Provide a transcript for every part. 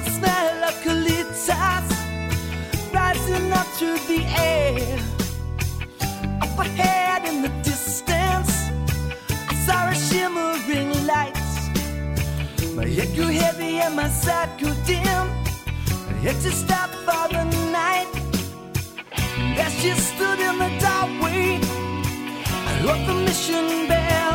smell of colitas rising up through the air. Up ahead in the distance, I saw a shimmering light. My head grew heavy and my sight grew dim. I had to stop for the night. As she stood in the doorway, I heard the mission bell.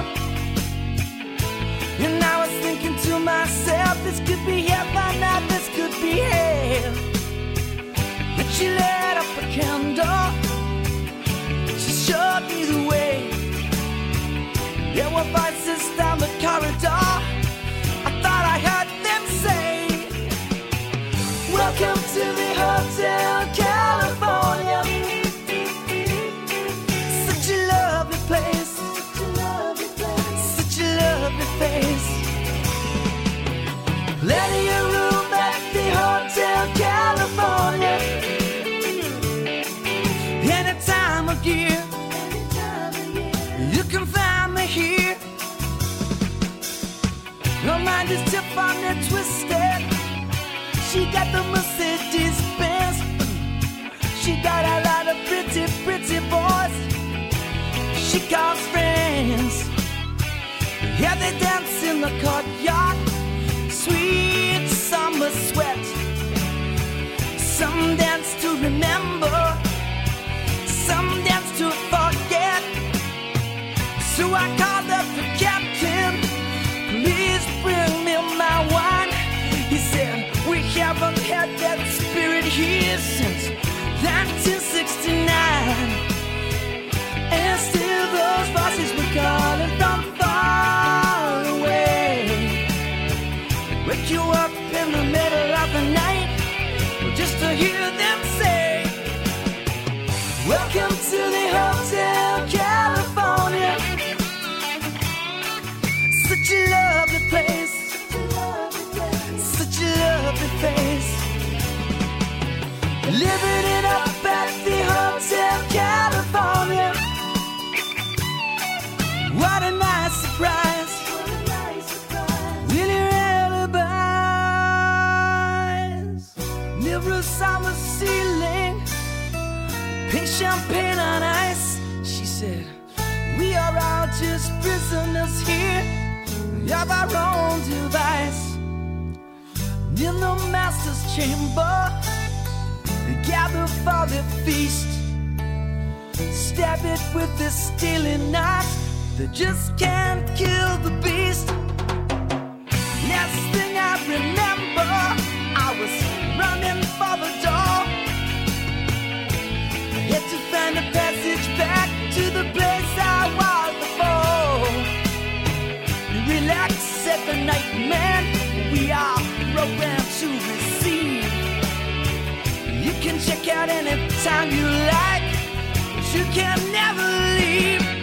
And I was thinking to myself, this could be heaven, now this could be hell. Then she lit up a candle, she showed me the way. There were voices down the corridor, I thought I heard them say, welcome to the Hotel California. Such a lovely place, such a lovely face. Plenty of room at the Hotel California. Any time of year, you can find me here. Her mind is tip on and twisted. She got the Mercedes Benz. She got a lot of pretty, pretty boys she calls friends. Yeah, they dance in the courtyard, sweet summer sweat. Some dance to remember, some dance to forget. So I called up the captain, please bring me my wine. He said, we haven't had that spirit here since 1969. And still those voices were calling from far away. Wake you up in the middle of the night just to hear them say, welcome to the Hotel California. Such a lovely place, such a lovely face. Living it up at the Hotel California. What a nice surprise, really alibis. Mirrors on the ceiling, pink champagne on ice. She said, we are all just prisoners here of our own device. In the master's chamber, they gather for the feast. Stab it with this stealing knife, they just can't kill the beast. Last thing I remember, I was running for the door. I had to find a passage back to the place I was before. Relax, said the night man, we are programmed to receive. You can check out anytime you like, but you can never leave.